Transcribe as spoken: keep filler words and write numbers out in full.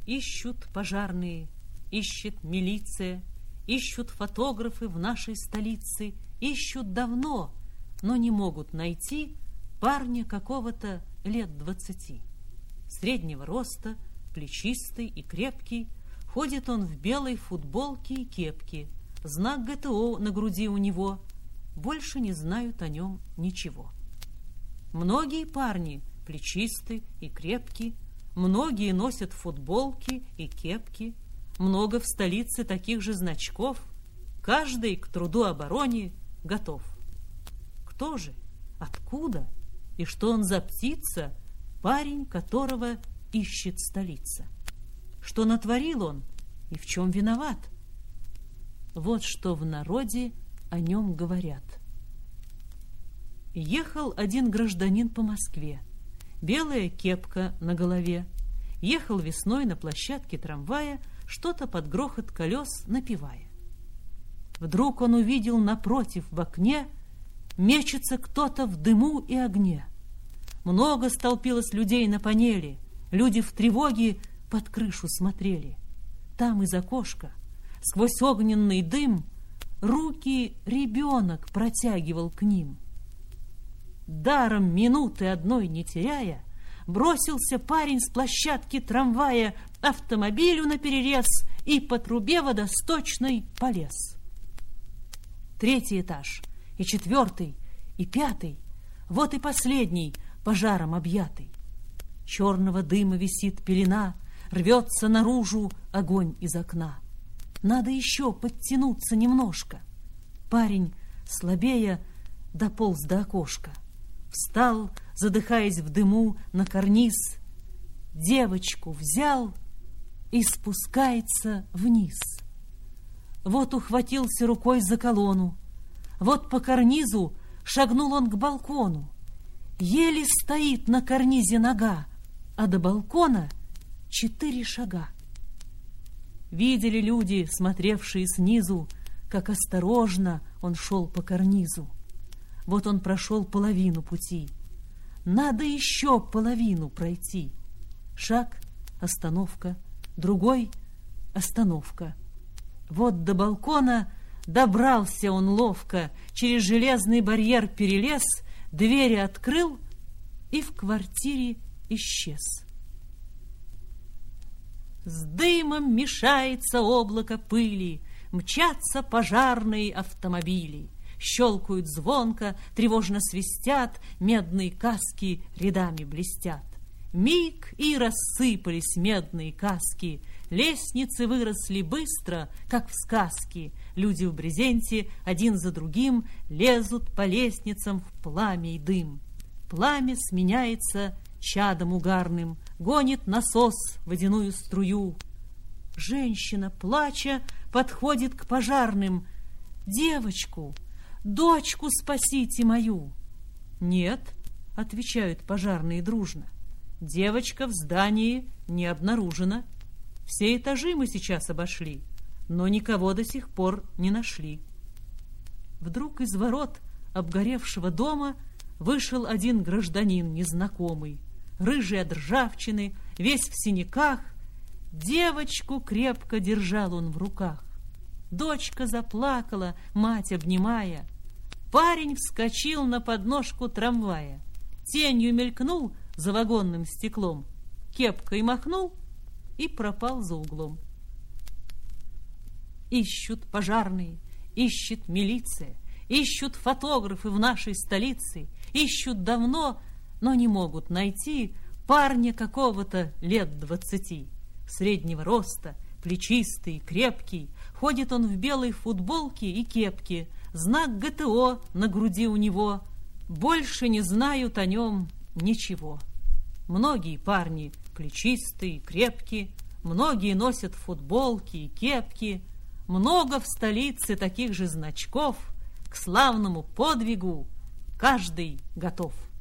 Ищут пожарные, ищет милиция, ищут фотографы в нашей столице, ищут давно, но не могут найти парня какого-то лет двадцати. Среднего роста, плечистый и крепкий, ходит он в белой футболке и кепке, знак гэ тэ о на груди у него, больше не знают о нем ничего. Многие парни плечисты и крепкие, многие носят футболки и кепки, много в столице таких же значков, каждый к труду обороне готов. Кто же, откуда и что он за птица, парень, которого ищет столица? Что натворил он и в чем виноват? Вот что в народе о нем говорят. Ехал один гражданин по Москве, белая кепка на голове. Ехал весной на площадке трамвая, что-то под грохот колес напевая. Вдруг он увидел напротив в окне мечется кто-то в дыму и огне. Много столпилось людей на панели, люди в тревоге под крышу смотрели. Там из окошка, сквозь огненный дым, руки ребенок протягивал к ним. Даром минуты одной не теряя, бросился парень с площадки трамвая автомобилю наперерез и по трубе водосточной полез. Третий этаж, и четвертый, и пятый, вот и последний, пожаром объятый. Черного дыма висит пелена, рвется наружу огонь из окна. Надо еще подтянуться немножко. Парень, слабея, дополз до окошка. Встал, задыхаясь в дыму, на карниз, девочку взял и спускается вниз. Вот ухватился рукой за колонну, вот по карнизу шагнул он к балкону. Еле стоит на карнизе нога, а до балкона четыре шага. Видели люди, смотревшие снизу, как осторожно он шел по карнизу. Вот он прошел половину пути. Надо еще половину пройти. Шаг, остановка, другой, остановка. Вот до балкона добрался он ловко, через железный барьер перелез, двери открыл и в квартире исчез. С дымом мешается облако пыли, мчатся пожарные автомобили. Щелкают звонко, тревожно свистят, медные каски рядами блестят. Миг и рассыпались медные каски, лестницы выросли быстро, как в сказке. Люди в брезенте один за другим лезут по лестницам в пламя и дым. Пламя сменяется чадом угарным, гонит насос водяную струю. Женщина, плача, подходит к пожарным. «Девочку, дочку спасите мою!» «Нет», — отвечают пожарные дружно, «девочка в здании не обнаружена. Все этажи мы сейчас обошли, но никого до сих пор не нашли». Вдруг из ворот обгоревшего дома вышел один гражданин незнакомый, рыжий от ржавчины, весь в синяках. Девочку крепко держал он в руках. Дочка заплакала, мать обнимая. Парень вскочил на подножку трамвая, тенью мелькнул за вагонным стеклом, кепкой махнул и пропал за углом. Ищут пожарные, ищет милиция, ищут фотографы в нашей столице, ищут давно, но не могут найти парня какого-то лет двадцати, среднего роста, плечистый, крепкий. Ходит он в белой футболке и кепке, знак гэ тэ о на груди у него. Больше не знают о нем ничего. Многие парни плечистые, крепкие, многие носят футболки и кепки. Много в столице таких же значков, к славному подвигу каждый готов.